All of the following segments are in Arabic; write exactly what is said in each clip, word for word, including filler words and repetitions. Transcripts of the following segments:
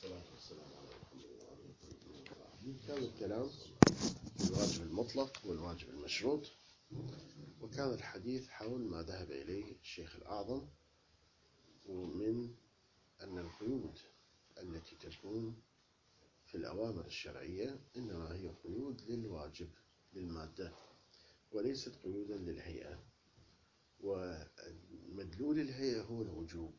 والصلاة والسلام على محمد وعلى آله وصحبه. كان الكلام في الواجب المطلق والواجب المشروط، وكان الحديث حول ما ذهب إليه الشيخ الأعظم من أن القيود التي تكون في الأوامر الشرعية إنما هي قيود للواجب للمادة وليست قيودا للهيئة، ومدلول الهيئة هو الوجوب،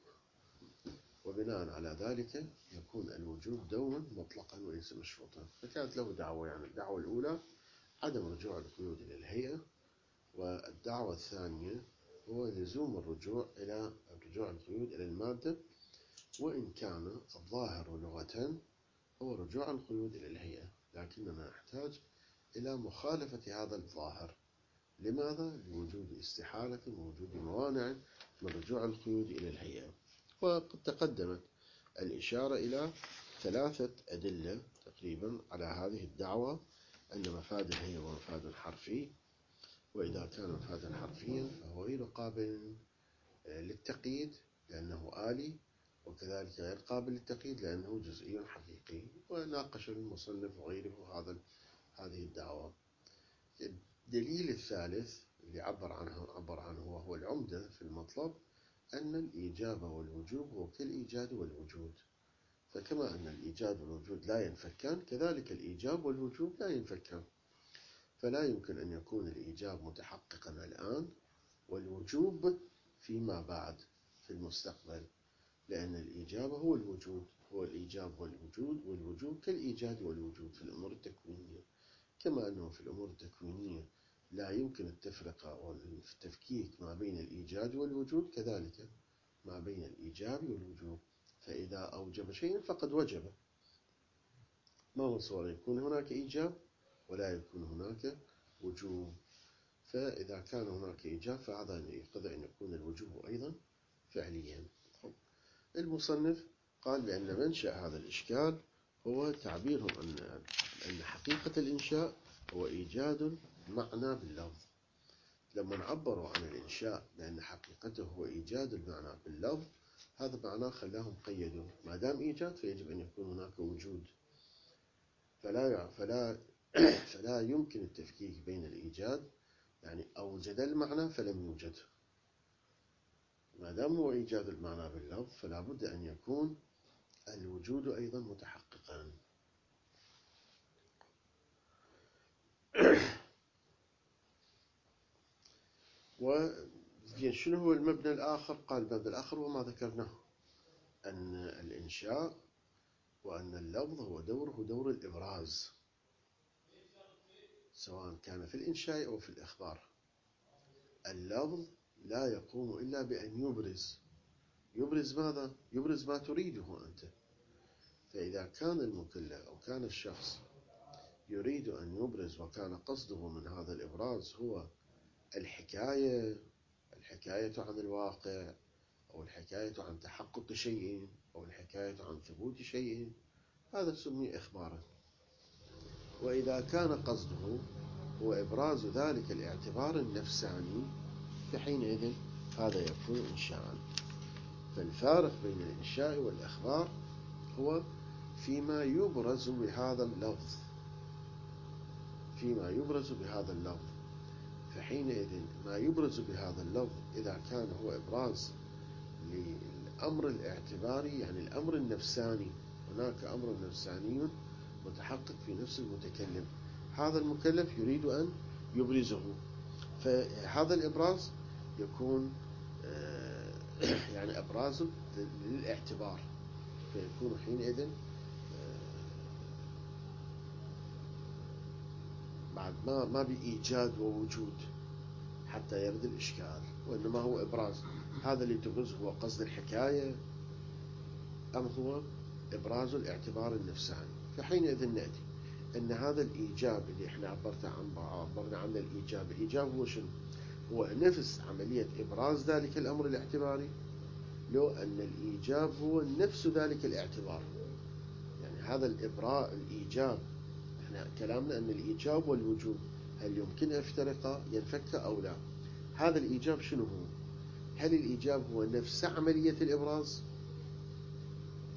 وبناء على ذلك يكون الوجوب دوما مطلقا وليس مشروطا. فكانت له دعوة، يعني الدعوة الأولى عدم رجوع القيود إلى الهيئة، والدعوة الثانية هو لزوم الرجوع إلى رجوع القيود إلى المادة، وإن كان الظاهر لغة هو رجوع القيود إلى الهيئة، لكننا نحتاج إلى مخالفة هذا الظاهر. لماذا؟ لوجود استحالة ووجود موانع من رجوع القيود إلى الهيئة. وقد تقدمت الإشارة إلى ثلاثة أدلة تقريبا على هذه الدعوة، أن مفاد الهيئة ومفاد حرفي، وإذا كان مفادا حرفيا فهو غير قابل للتقييد لأنه آلي، وكذلك غير قابل للتقييد لأنه جزئي حقيقي. وناقش المصنف وغيره هذا هذه الدعوة. الدليل الثالث اللي عبر عنه عبر عنه وهو العمدة في المطلب، أن الإيجاب والوجوب هو كالإيجاد والوجود، فكما أن الإيجاد والوجود لا ينفكان كذلك الإيجاب والوجوب لا ينفكان، فلا يمكن أن يكون الإيجاب متحققا الآن والوجوب فيما بعد في المستقبل، لأن الإيجاب هو الوجود، هو الإيجاب والوجود، والوجوب كالإيجاد والوجود في الأمور التكوينية، كما أنه في الأمور التكوينية لا يمكن التفرقة والتفكيك ما بين الإيجاد والوجود، كذلك ما بين الإيجاب والوجوب، فإذا أوجب شيئا فقد وجب، ما هو صور يكون هناك إيجاب ولا يكون هناك وجوب. فإذا كان هناك إيجاب فهذا يقتضي أن يكون الوجوب أيضا فعليا. المصنف قال بأن منشأ هذا الإشكال هو تعبيرهم أن أن حقيقة الإنشاء هو إيجاد معنى باللفظ. لما نعبروا عن الإنشاء بأن حقيقته هو إيجاد المعنى باللفظ، هذا معناه خلاهم قيدوا ما دام إيجاد فيجب أن يكون هناك وجود، فلا فلا فلا يمكن التفكيك بين الإيجاد، يعني أوجد المعنى فلم يوجد، ما دام هو إيجاد المعنى باللفظ فلا بد أن يكون الوجود أيضا متحققا. وشنو هو المبنى الآخر؟ قال المبنى الآخر وما ذكرناه، أن الإنشاء وأن اللفظ هو دوره دور الإبراز، سواء كان في الإنشاء أو في الإخبار. اللفظ لا يقوم إلا بأن يبرز. يبرز ماذا؟ يبرز ما تريده أنت. فإذا كان المكلف أو كان الشخص يريد أن يبرز وكان قصده من هذا الإبراز هو الحكاية الحكاية عن الواقع، أو الحكاية عن تحقق شيء، أو الحكاية عن ثبوت شيء، هذا سمي إخبارا. وإذا كان قصده هو إبراز ذلك الاعتبار النفساني فحينئذ هذا يكون إنشاء. فالفارق بين الإنشاء والإخبار هو فيما يبرز بهذا اللفظ، فيما يبرز بهذا اللفظ فحينئذ ما يبرز بهذا اللفظ إذا كان هو إبراز للأمر الاعتباري، يعني الأمر النفساني، هناك أمر نفساني متحقق في نفس المتكلم، هذا المكلف يريد أن يبرزه، فهذا الإبراز يكون يعني إبراز للاعتبار، فيكون حينئذ بعد ما ما بإيجاد ووجود حتى يرد الإشكال، وإنما هو إبراز. هذا اللي تبرزه هو قصد الحكاية أم هو إبراز الاعتبار النفساني؟ فحينئذ نأتي أن هذا الإيجاب اللي إحنا عبرت عن عبرنا عنه، الإيجاب الإيجاب هو شنو؟ هو نفس عملية إبراز ذلك الأمر الاعتباري، لو أن الإيجاب هو نفس ذلك الاعتبار. يعني هذا الإبراء الإيجاب، إحنا كلامنا أن الإيجاب والوجوب هل يمكن أن يفترقا ينفك أو لا؟ هذا الإيجاب شنو هو؟ هل الإيجاب هو نفس عملية الإبراز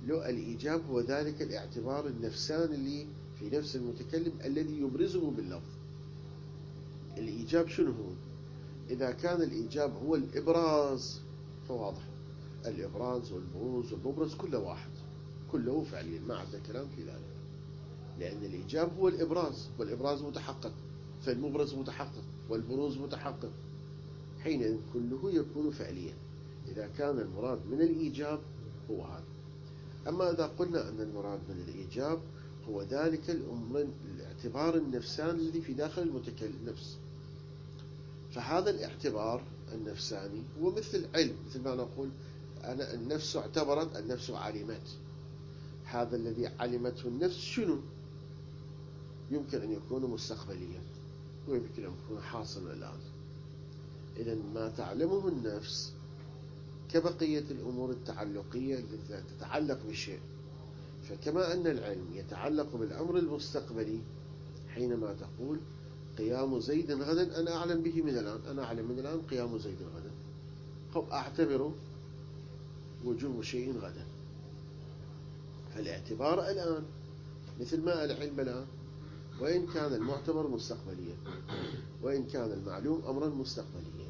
لو الإيجاب هو ذلك الاعتبار النفساني اللي في نفس المتكلم الذي يبرزه باللفظ. الإيجاب شنو هو؟ إذا كان الإيجاب هو الإبراز فواضح، الإبراز والبروز والمبرز كله واحد، كله فعليا، ما عندنا كلام في ذلك، لأن الإيجاب هو الإبراز، والإبراز متحقق، فالمبرز متحقق والبروز متحقق، حينئذ كله يكون فعليا إذا كان المراد من الإيجاب هو هذا. أما إذا قلنا أن المراد من الإيجاب هو ذلك الأمر الاعتبار النفساني الذي في داخل المتكلم نفس، فهذا الاعتبار النفساني هو مثل علم، مثل ما نقول أنا النفس اعتبرت، النفس علمت. هذا الذي علمته النفس شنو؟ يمكن أن يكون مستقبليا ويمكن أن يكون حاصلا الآن. إذا ما تعلمه النفس كبقية الأمور التعلقية التي تتعلق بشيء، فكما أن العلم يتعلق بالأمر المستقبلي، حينما تقول قيام زيد غدا أنا أعلم به من الآن، أنا أعلم من الآن قيام زيد غدا، خب أعتبر وجوب شيء غدا، فالاعتبار الآن مثل ما العلم الآن، وإن كان المعتبر مستقبليا، وإن كان المعلوم أمرا مستقبليا.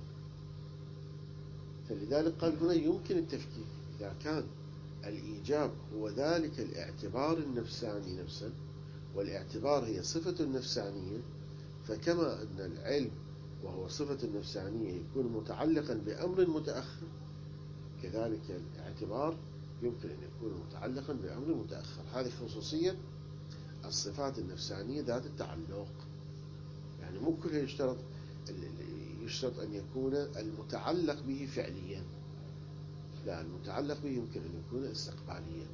فلذلك قال هنا يمكن التفكيك إذا كان الإيجاب هو ذلك الاعتبار النفساني نفسا، والاعتبار هي صفة نفسانية، فكما أن العلم وهو صفة نفسانية يكون متعلقا بأمر متأخر، كذلك الاعتبار يمكن أن يكون متعلقا بأمر متأخر. هذه خصوصية الصفات النفسانية ذات التعلق، يعني مو كلها يشترط يشترط أن يكون المتعلق به فعليا، لا، المتعلق به يمكن أن يكون استقباليا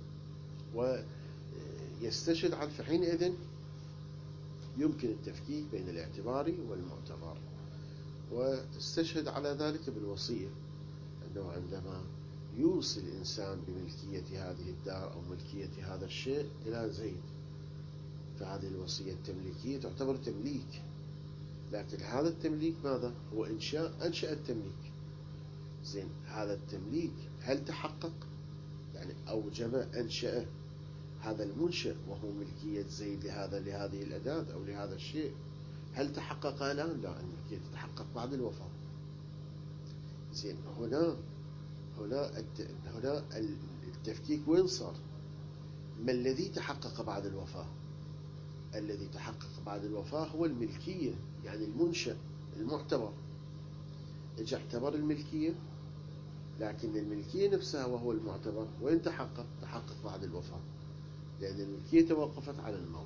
ويستشهد على، فحينئذ يمكن التفكيك بين الاعتبار والمعتبر. واستشهد على ذلك بالوصية، أنه عندما يوصي الإنسان بملكية هذه الدار أو ملكية هذا الشيء إلى زيد، فهذه الوصية التمليكية تعتبر تمليك، لكن هذا التمليك ماذا؟ هو إنشاء، أنشأ التمليك. زين، هذا التمليك هل تحقق؟ يعني أوجب، أنشأ هذا المنشأ وهو ملكية زيد لهذا لهذه الأداة أو لهذا الشيء، هل تحقق الآن؟ لا، الملكية تتحقق بعد الوفاة. زين، هنا هنا هنا التفكيك وين صار؟ ما الذي تحقق بعد الوفاة؟ الذي تحقق بعد الوفاة هو الملكية، يعني المنشأ المعتبر، اجى اعتبر الملكية، لكن الملكية نفسها وهو المعتبر وين تحقق؟ تحقق بعد الوفاة، لأن الملكية توقفت على الموت.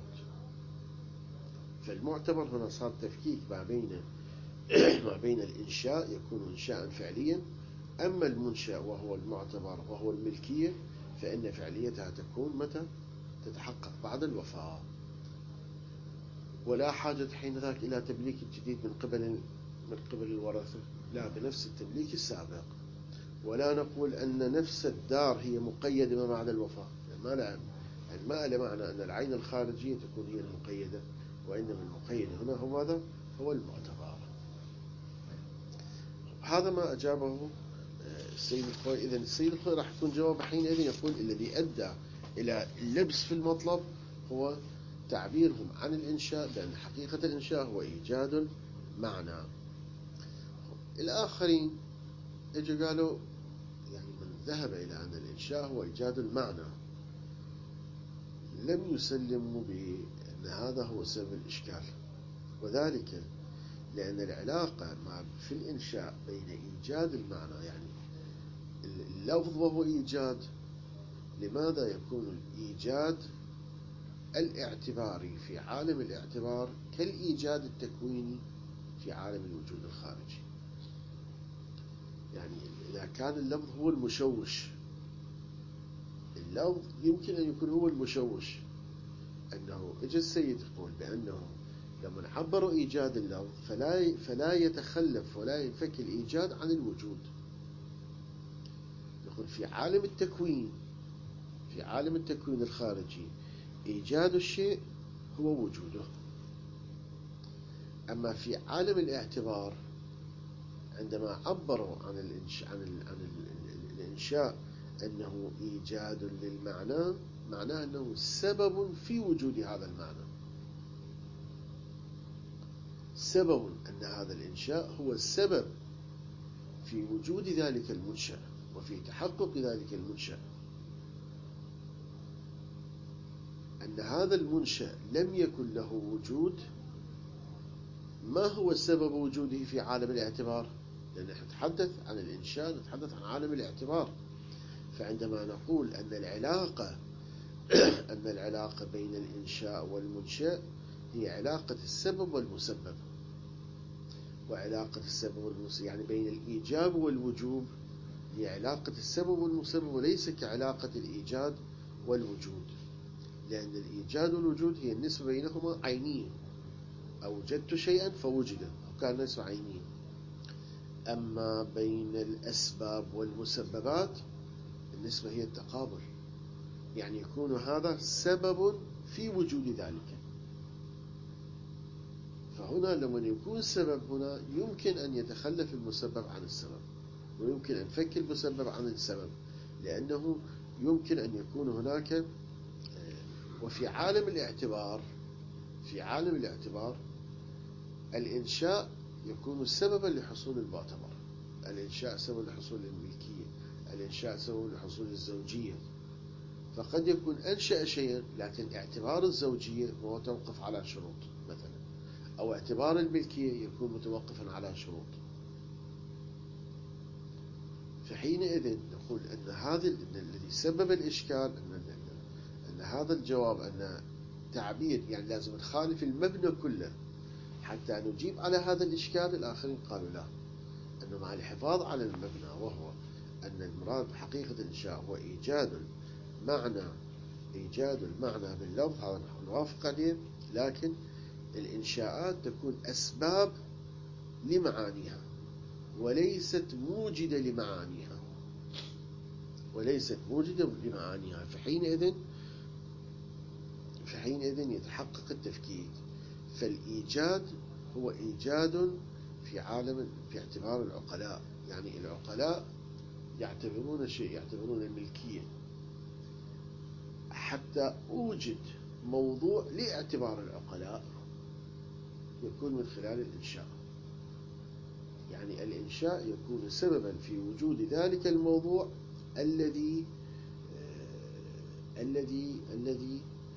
فالمعتبر هنا صار تفكيك ما بين ما بين الإنشاء يكون إنشاء فعليا، أما المنشأ وهو المعتبر وهو الملكية فإن فعليتها تكون متى؟ تتحقق بعد الوفاة، ولا حاجة حين ذاك إلى تمليك جديد من قبل من قبل الورثة، لا، بنفس التمليك السابق. ولا نقول أن نفس الدار هي مقيدة ما بعد الوفاة، يعني ما لا يعني ما له معنى أن العين الخارجية تكون هي المقيدة، وإنما المقيد هنا هو ماذا؟ هو المعتبر. هذا ما أجابه السيد الخوي. إذن السيد الخوي راح يكون جواب حينئذ يقول الذي أدى إلى اللبس في المطلب هو تعبيرهم عن الإنشاء بأن حقيقة الإنشاء هو إيجاد المعنى. الآخرين اجوا قالوا يعني من ذهب إلى أن الإنشاء هو إيجاد المعنى لم يسلموا بأن هذا هو سبب الإشكال، وذلك لأن العلاقة مع في الإنشاء بين إيجاد المعنى، يعني اللفظ وهو إيجاد، لماذا يكون الإيجاد الاعتباري في عالم الاعتبار كالإيجاد التكويني في عالم الوجود الخارجي؟ يعني إذا كان اللفظ هو المشوش، اللفظ يمكن أن يكون هو المشوش، أنه إجا السيد يقول بأنه لما عبروا إيجاد اللفظ فلا فلا يتخلف ولا ينفك الإيجاد عن الوجود. يقول في عالم التكوين في عالم التكوين الخارجي إيجاد الشيء هو وجوده، أما في عالم الاعتبار عندما عبروا عن الإنشاء عن, عن الإنشاء أنه إيجاد للمعنى معناه أنه سبب في وجود هذا المعنى، سبب أن هذا الإنشاء هو السبب في وجود ذلك المنشأ وفي تحقق ذلك المنشأ. أن هذا المنشأ لم يكن له وجود، ما هو سبب وجوده في عالم الاعتبار؟ لأن نتحدث عن الإنشاء، نتحدث عن عالم الاعتبار. فعندما نقول أن العلاقة أن العلاقة بين الإنشاء والمنشأ هي علاقة السبب والمسبب، وعلاقة السبب والمسبب يعني بين الإيجاب والوجوب هي علاقة السبب والمسبب، وليس كعلاقة الإيجاد والوجود، لأن الإيجاد والوجود هي النسبة بينهما عينية، أوجدت شيئا فوجد، وكان نسبة عينية. أما بين الأسباب والمسببات النسبة هي التقابل، يعني يكون هذا سبب في وجود ذلك. فهنا لما يكون سبب هنا يمكن أن يتخلف المسبب عن السبب، ويمكن أن نفك المسبب عن السبب، لأنه يمكن أن يكون هناك. وفي عالم الاعتبار في عالم الاعتبار الإنشاء يكون سببا لحصول المعتبر، الإنشاء سبب لحصول الملكية، الإنشاء سبب لحصول الزوجية. فقد يكون أنشأ شيئا لكن اعتبار الزوجية هو متوقف على شروط مثلا، أو اعتبار الملكية يكون متوقفا على شروط. فحينئذ نقول أن هذا الذي سبب الإشكال أن, أن هذا الجواب أن تعبير يعني لازم نخالف المبنى كله حتى نجيب على هذا الإشكال. الآخرين قالوا لا، أنه مع الحفاظ على المبنى، وهو أن المراد بحقيقة الإنشاء هو إيجاد معنى إيجاد المعنى باللفظ، هذا نحن نوافق عليه، لكن الإنشاءات تكون أسباب لمعانيها وليست موجدة لمعانيها وليست موجدة لمعانيها فحينئذ فحينئذ يتحقق التفكيك. فالإيجاد هو إيجاد في عالم في اعتبار العقلاء، يعني العقلاء يعتبرون شيء، يعتبرون الملكية. حتى أوجد موضوع لاعتبار العقلاء يكون من خلال الإنشاء، يعني الإنشاء يكون سببا في وجود ذلك الموضوع الذي آه الذي الذي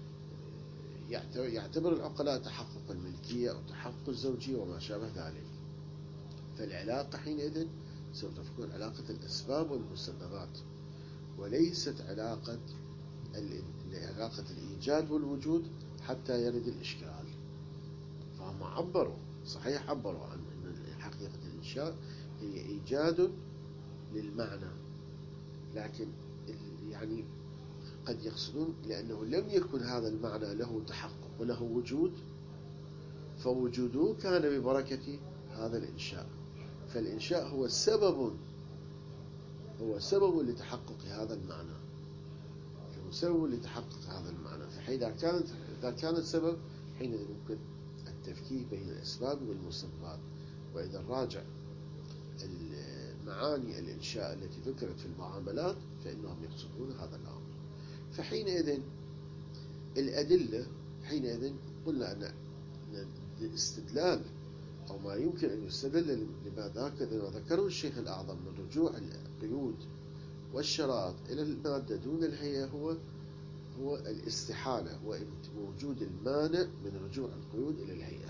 يعتبر العقلاء تحقق الملكية أو تحقق الزوجية وما شابه ذلك. فالعلاقة حينئذ سوف تكون علاقة الأسباب والمسببات، وليست علاقة علاقة الإيجاد والوجود حتى يرد الإشكال. فهم عبروا صحيح عبروا عن أن حقيقة الإنشاء هي إيجاد للمعنى، لكن يعني قد يقصدون لأنه لم يكن هذا المعنى له تحقق وله وجود، فوجوده كان ببركة هذا الإنشاء. فالإنشاء هو سبب هو سبب لتحقق هذا المعنى هو سبب لتحقق هذا المعنى. فإذا كانت إذا كان السبب حينئذ يمكن التفكيك بين الأسباب والمسببات. وإذا راجع معاني الإنشاء التي ذكرت في المعاملات فإنهم يقصدون هذا الأمر. فحينئذ الأدلة حينئذ قلنا أن الاستدلال أو ما يمكن أن يستدل لما ذكره الشيخ الأعظم من رجوع القيود والشرائط إلى المادة دون الهيئة هو هو الاستحالة ووجود المانع من رجوع القيود إلى الهيئة.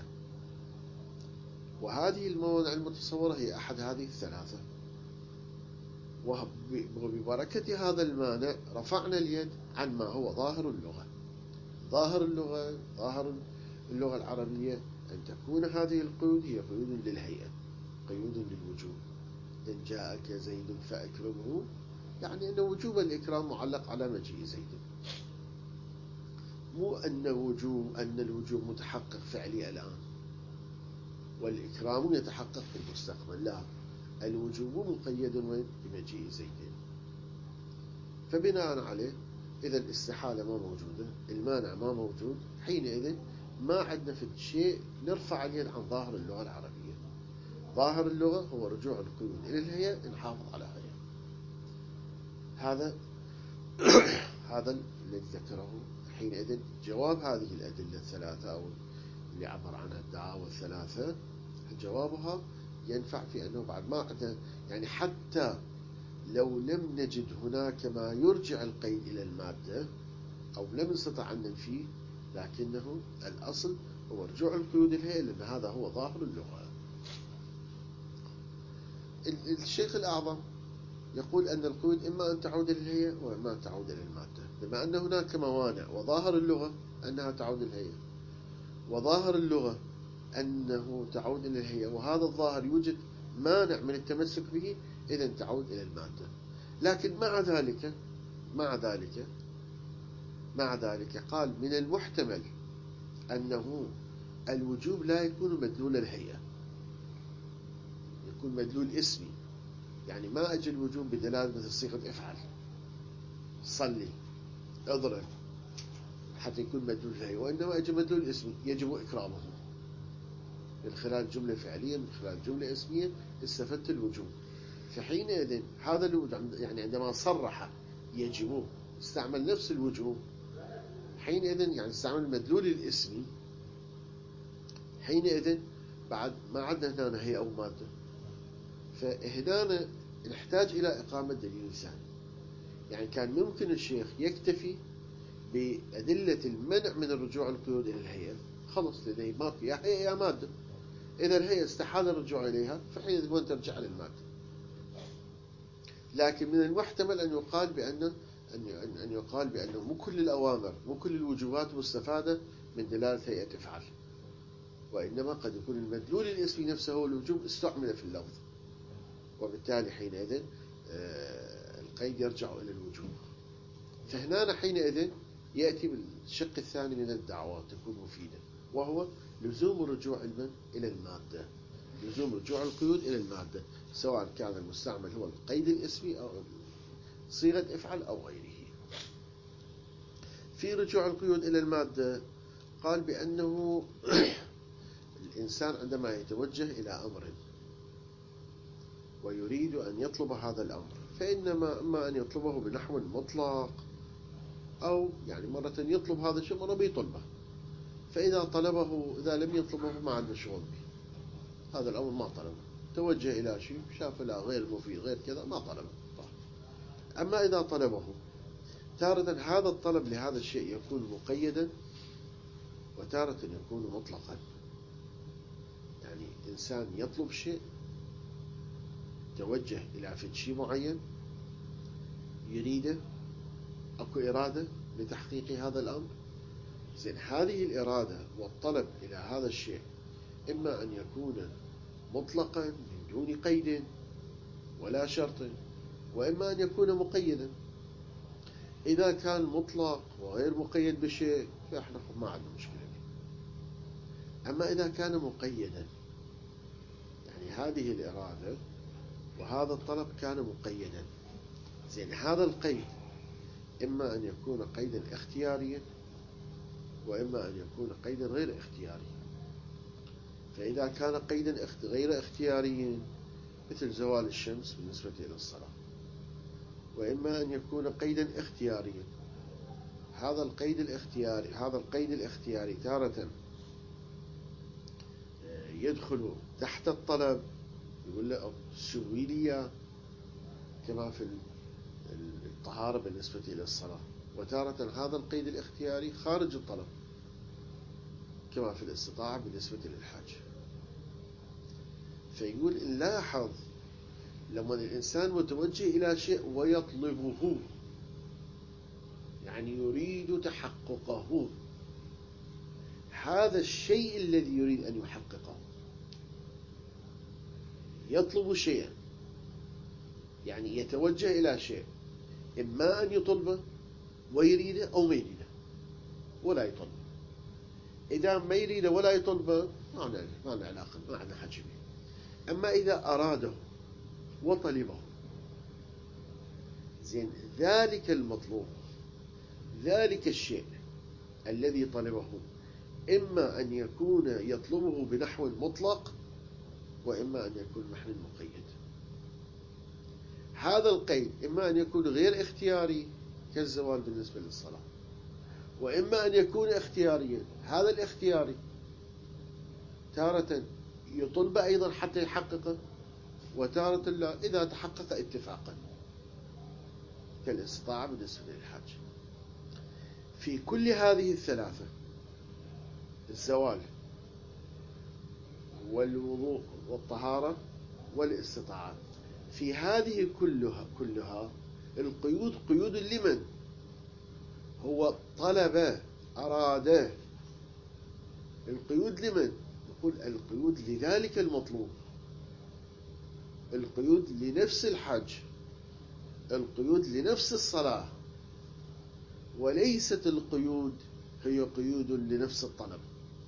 وهذه الموانع المتصورة هي أحد هذه الثلاثة، وببركة هذا المانع رفعنا اليد عن ما هو ظاهر اللغة. ظاهر اللغة ظاهر اللغة العربية أن تكون هذه القيود هي قيود للهيئة، قيود للوجوب. إن جاءك زيد فأكرمه، يعني أن وجوب الإكرام معلق على مجيء زيد، مو أن وجوب أن الوجوب متحقق فعلي الآن والإكرام يتحقق في المستقبل، لا، الوجوب مقيد بمجيء زيد. فبناء عليه إذا الاستحالة ما موجودة، المانع ما موجود، حينئذ ما عندنا في شيء نرفع اليد عن ظاهر اللغة العربية. ظاهر اللغة هو رجوع القيود إلى الهيئة، نحافظ على هيئة. هذا هذا الذي ذكره. حينئذ جواب هذه الأدلة الثلاثة أو اللي عبر عنها الدعاوى الثلاثة جوابها ينفع في أنه بعد ما عندنا يعني حتى لو لم نجد هناك ما يرجع القيد إلى المادة أو لم نستطع أن ننفيه، لكنه الأصل هو رجوع القيود الهيئة، لأن هذا هو ظاهر اللغة. الشيخ الأعظم يقول أن القيود إما أن تعود إلى الهيئة وإما أن تعود إلى المادة، بما أن هناك موانع، وظاهر اللغة أنها تعود إلى الهيئة، وظاهر اللغة أنه تعود إلى الهيئة، وهذا الظاهر يوجد مانع من التمسك به، إذن تعود إلى المادة. لكن مع ذلك مع ذلك مع ذلك قال من المحتمل أنه الوجوب لا يكون مدلول الهيئة، يكون مدلول اسمي. يعني ما أجي الوجوب بدلالة مثل صيغة افعل، صلي، اضرب، حتى يكون مدلول الهيئة، وإنما أجي مدلول اسمي يجب إكرامه. من خلال جملة فعلية، من خلال جملة اسمية استفدت الوجوب. فحينئذ هذا الوجوب يعني عندما صرح يجب استعمل نفس الوجوب، حينئذ يعني استعمل المدلول الاسمي، حينئذ بعد ما عندنا هنا هي أو مادة، فهنا نحتاج إلى إقامة دليل ثاني. يعني كان ممكن الشيخ يكتفي بأدلة المنع من الرجوع القيود إلى الهيئة، خلص لديه ما في يا هيئة يا مادة، إذا الهيئة استحال الرجوع إليها فحينئذ وين ترجع للمادة. لكن من المحتمل أن يقال بأن أن أن يقال بأنه مو كل الأوامر مو كل الوجوبات مستفادة من دلالة هيئة افعل، وإنما قد يكون المدلول الاسمي نفسه هو الوجوب استعمل في اللفظ، وبالتالي حينئذ القيد يرجع إلى الوجوب. فهنا حينئذ يأتي بالشق الثاني من الدعوة تكون مفيدة، وهو لزوم الرجوع إلى المادة، لزوم رجوع القيود إلى المادة، سواء كان المستعمل هو القيد الاسمي أو صيغة افعل أو غيره. في رجوع القيود إلى المادة قال بأنه الإنسان عندما يتوجه إلى أمر ويريد أن يطلب هذا الأمر، فإنما إما أن يطلبه بنحو مطلق، أو يعني مرة يطلب هذا الشيء مرة بيطلبه، فإذا طلبه إذا لم يطلبه ما عنده شغل به، هذا الأمر ما طلبه، توجه إلى شيء شاف لا غير مفيد غير كذا ما طلبه. أما إذا طلبه، تارة هذا الطلب لهذا الشيء يكون مقيدا، وتارة يكون مطلقا. يعني إنسان يطلب شيء، توجه إلى فد شيء معين يريده، أكو إرادة لتحقيق هذا الأمر، زين هذه الإرادة والطلب إلى هذا الشيء إما أن يكون مطلقا من دون قيد ولا شرط، وإما أن يكون مقيدا. إذا كان مطلق وغير مقيد بشيء فإحنا ما عندنا مشكلة. أما إذا كان مقيدا، يعني هذه الإرادة وهذا الطلب كان مقيدا، زين هذا القيد إما أن يكون قيدا اختياريا وإما أن يكون قيدا غير اختياري. فإذا كان قيدا غير اختياري مثل زوال الشمس بالنسبة إلى الصلاة، وإما أن يكون قيدا اختياريا، هذا القيد الاختياري هذا القيد الاختياري تارة يدخل تحت الطلب، يقول له سوي لي كما في الطهارة بالنسبة إلى الصلاة، وتارة هذا القيد الاختياري خارج الطلب كما في الاستطاعة بالنسبة للحاج. فيقول نلاحظ لما الإنسان متوجه إلى شيء ويطلبه، يعني يريد تحققه، هذا الشيء الذي يريد أن يحققه، يطلب شيئا يعني يتوجه إلى شيء، إما أن يطلبه ويريده أو ما يريده ولا يطلبه. إذا ما يريده ولا يطلبه ما عندنا ما عندنا علاقة، ما عندنا حاجة به. أما إذا أراده وطلبه، زين ذلك المطلوب، ذلك الشيء الذي طلبه، إما أن يكون يطلبه بنحو مطلق وإما أن يكون بنحو مقيد. هذا القيد إما أن يكون غير اختياري كالزوال بالنسبة للصلاة، وإما أن يكون اختياريا. هذا الاختياري تارة يطلب أيضا حتى يحققه، وتارة لا إذا تحقق اتفاقا كالاستطاعة بالنسبة للحاج. في كل هذه الثلاثة، الزوال والوضوء والطهارة والاستطاعة، في هذه كلها كلها القيود قيود لمن هو طلب أراد. القيود لمن؟ يقول القيود لذلك المطلوب، القيود لنفس الحج، القيود لنفس الصلاة، وليست القيود هي قيود لنفس الطلب.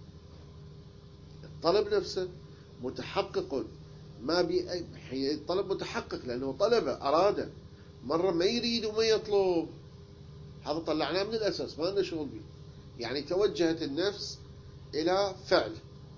الطلب نفسه متحقق، ما بي الطلب متحقق لأنه طلب أراد. مرة ما يريد وما يطلب، هذا طلعناه من الأساس، ما لنا شغل به. يعني توجهت النفس إلى فعل،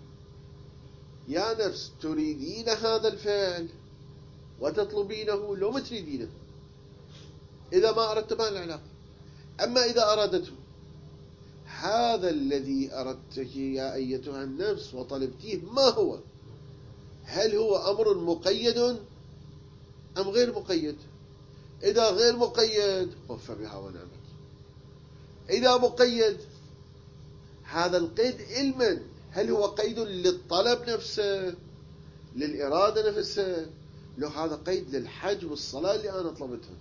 يا نفس تريدين هذا الفعل وتطلبينه لو ما تريدينه، إذا ما أردت ما العلاقة. أما إذا أرادته، هذا الذي أردته يا أيتها النفس وطلبتيه ما هو؟ هل هو أمر مقيد أم غير مقيد؟ إذا غير مقيد فبها ونعمت. إذا مقيد، هذا القيد علما هل هو قيد للطلب نفسه، للإرادة نفسها؟ لو هذا قيد للحج والصلاة اللي أنا طلبتها،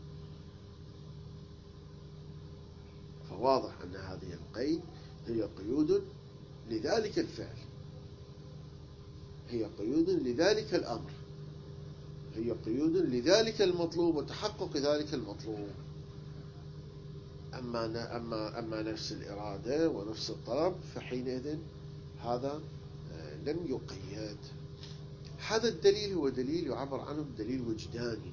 فواضح أن هذه القيد هي قيود لذلك الفعل، هي قيود لذلك الأمر، هي قيود لذلك المطلوب وتحقق ذلك المطلوب. أما أما أما نفس الإرادة ونفس الطلب فحينئذ هذا لم يقيد. هذا الدليل هو دليل يعبر عنه بدليل وجداني.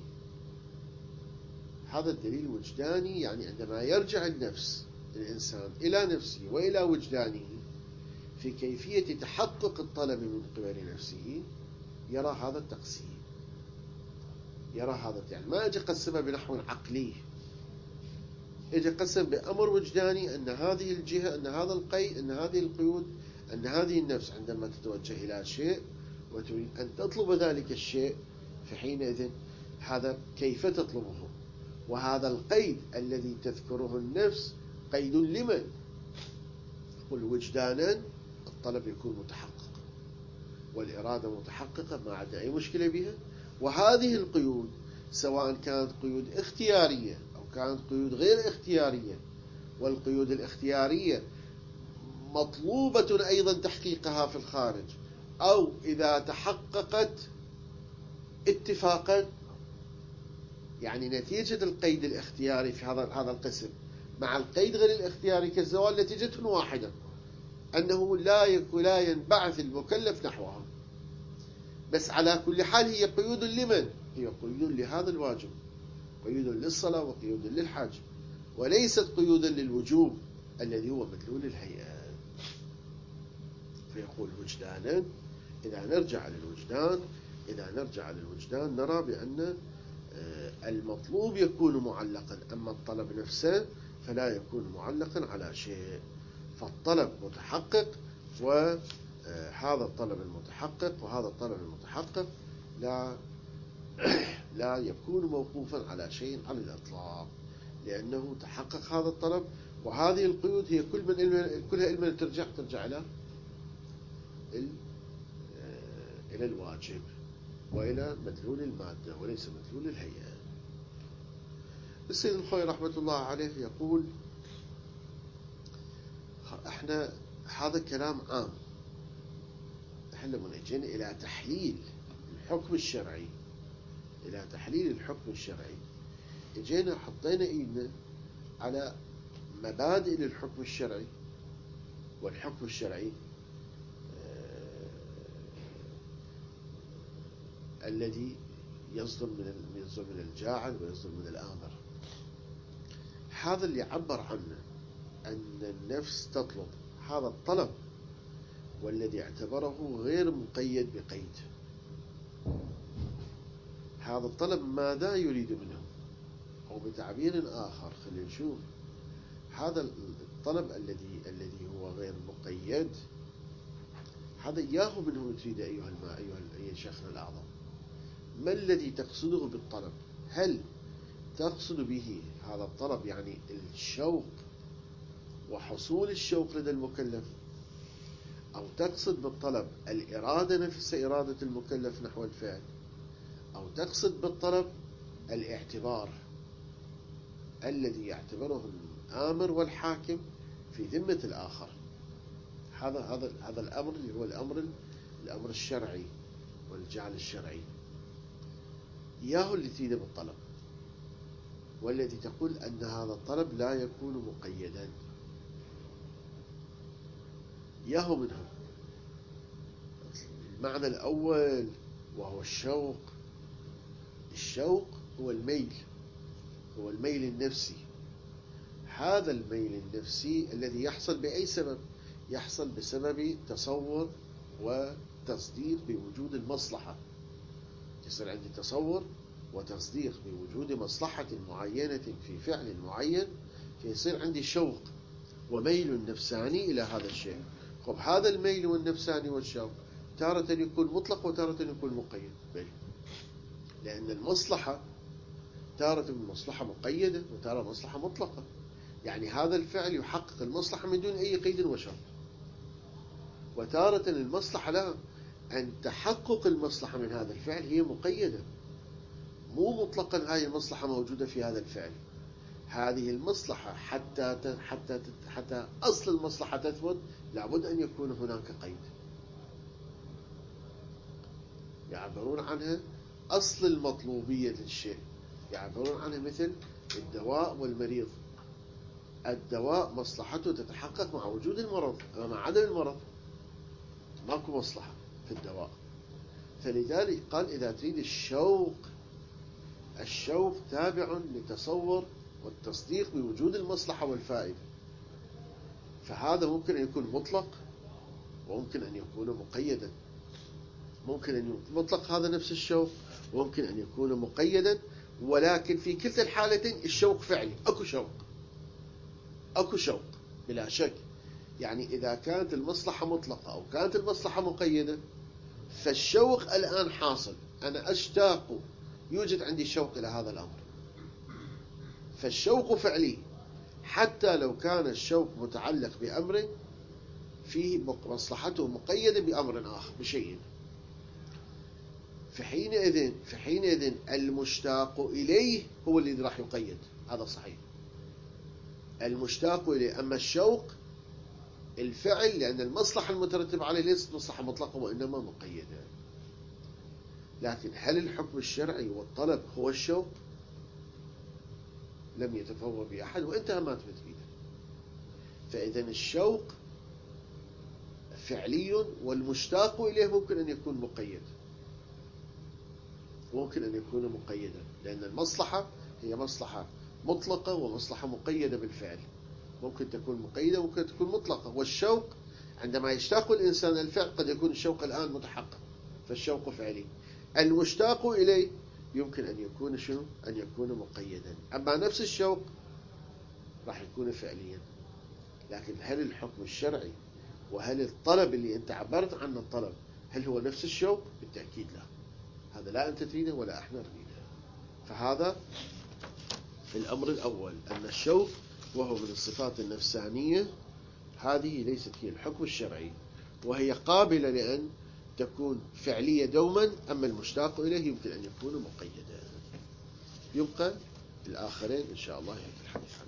هذا الدليل وجداني، يعني عندما يرجع النفس الإنسان إلى نفسه وإلى وجدانه في كيفية تحقق الطلب من قبل نفسه، يرى هذا التقسيم، يرى هذا، يعني ما أجي قسمه بنحو عقلي، أجي قسم بأمر وجداني أن هذه الجهة، أن هذا القيد، أن هذه القيود، أن هذه النفس عندما تتوجه إلى شيء وتريد أن تطلب ذلك الشيء، فحينئذ هذا كيف تطلبه. وهذا القيد الذي تذكره النفس قيد لمن؟ قل وجدانا الطلب يكون متحقق والإرادة متحققة، ما عدا أي مشكلة بها. وهذه القيود سواء كانت قيود اختيارية أو كانت قيود غير اختيارية، والقيود الاختيارية مطلوبة أيضا تحقيقها في الخارج، أو إذا تحققت اتفاقا، يعني نتيجة القيد الاختياري في هذا هذا القسم مع القيد غير الاختياري كالزوال نتيجة واحدة، أنه لا لا ينبعث المكلف نحوها. بس على كل حال هي قيود لمن؟ هي قيود لهذا الواجب، قيود للصلاة وقيود للحج، وليست قيودا للوجوب الذي هو مدلول الهيئة. فيقول وجدانا. إذا نرجع للوجدان إذا نرجع للوجدان نرى بأن المطلوب يكون معلقا، أما الطلب نفسه فلا يكون معلقا على شيء. فالطلب متحقق، وهذا الطلب المتحقق وهذا الطلب المتحقق لا لا يكون موقوفا على شيء على الإطلاق، لأنه تحقق هذا الطلب. وهذه القيود هي كل من كلها علما ترجع ترجع إلى إلى الواجب وإلى مدلول المادة وليس مدلول الهيئة. السيد الخوي رحمة الله عليه يقول احنا هذا كلام عام، احنا لما اجينا الى تحليل الحكم الشرعي الى تحليل الحكم الشرعي اجينا حطينا ايدنا على مبادئ للحكم الشرعي. والحكم الشرعي آه الذي يصدر من يصدر من الجاعل ويصدر من الآمر، هذا اللي عبر عنه أن النفس تطلب هذا الطلب، والذي اعتبره غير مقيد بقيد. هذا الطلب ماذا يريد منه؟ أو بتعبير آخر خلينا نشوف هذا الطلب الذي الذي هو غير مقيد، هذا إياه منه تريد أيها الماء أيها أيها شيخنا الأعظم. ما الذي تقصده بالطلب؟ هل تقصد به هذا الطلب يعني الشوق وحصول الشوق لدى المكلف، أو تقصد بالطلب الإرادة نفس إرادة المكلف نحو الفعل، أو تقصد بالطلب الاعتبار الذي يعتبره الآمر والحاكم في ذمة الآخر. هذا هذا هذا الأمر اللي هو الأمر الأمر الشرعي والجعل الشرعي، إياه اللي تريده بالطلب، والذي تقول أن هذا الطلب لا يكون مقيدا، إياه منه. المعنى الأول وهو الشوق. الشوق هو الميل، هو الميل النفسي. هذا الميل النفسي الذي يحصل بأي سبب؟ يحصل بسبب تصور وتصديق بوجود المصلحة. يصير عندي تصور وتصديق بوجود مصلحة معينة في فعل معين، فيصير عندي شوق وميل نفساني إلى هذا الشيء. طب هذا الميل والنفساني والشوق تارة يكون مطلق وتارة يكون مقيد، لأن المصلحة تارة المصلحة مقيدة وتارة مصلحة مطلقة. يعني هذا الفعل يحقق المصلحة من دون أي قيد وشرط، وتارة المصلحة لا، أن تحقق المصلحة من هذا الفعل هي مقيدة، مو مطلقا هذه المصلحة موجودة في هذا الفعل. هذه المصلحة حتى حتى حتى أصل المصلحة تثبت لابد أن يكون هناك قيد. يعبرون عنها أصل المطلوبية للشيء، يعبرون عنها مثل الدواء والمريض. الدواء مصلحته تتحقق مع وجود المرض، أما مع عدم المرض ماكو مصلحة في الدواء. فلذلك قال إذا تريد الشوق، الشوق تابع لتصور والتصديق بوجود المصلحة والفائدة. فهذا ممكن أن يكون مطلق وممكن أن يكون مقيدا. ممكن أن يكون مطلق هذا نفس الشوق، وممكن أن يكون مقيدا، ولكن في كلتا الحالتين الشوق فعلي. أكو شوق، أكو شوق بلا شك. يعني إذا كانت المصلحة مطلقة أو كانت المصلحة مقيدة، فالشوق الآن حاصل، أنا أشتاق، يوجد عندي شوق إلى هذا الأمر، فالشوق فعلي. حتى لو كان الشوق متعلق بأمر فيه مصلحته مقيدة بأمر آخر بشيء، فحينئذ فحينئذ المشتاق إليه هو الذي راح يقيد. هذا صحيح، المشتاق إليه. أما الشوق الفعل، لأن المصلحة المترتبة عليه ليست مصلحة مطلقة وإنما مقيدة. لكن هل الحكم الشرعي والطلب هو الشوق؟ لم يتفوه به أحد وانتهى ما تثبت به. فإذا الشوق فعلي، والمشتاق إليه ممكن أن يكون مقيد، ممكن أن يكون مقيدا، لأن المصلحة هي مصلحة مطلقة ومصلحة مقيدة بالفعل. ممكن تكون مقيدة وممكن تكون مطلقة. والشوق عندما يشتاق الإنسان الفعل قد يكون الشوق الآن متحقق، فالشوق فعلي. المشتاق إليه يمكن أن يكون شنو؟ أن يكون مقيدا. أما نفس الشوق راح يكون فعليا. لكن هل الحكم الشرعي وهل الطلب اللي أنت عبرت عنه الطلب هل هو نفس الشوق؟ بالتأكيد لا. هذا لا أنت تريده ولا إحنا نريده. فهذا في الأمر الأول، أن الشوق وهو من الصفات النفسانية، هذه ليست هي الحكم الشرعي، وهي قابلة لأن تكون فعلية دوما. أما المشتاق إليه يمكن أن يكون مقيدا. يبقى الآخرين إن شاء الله الحديث عنه.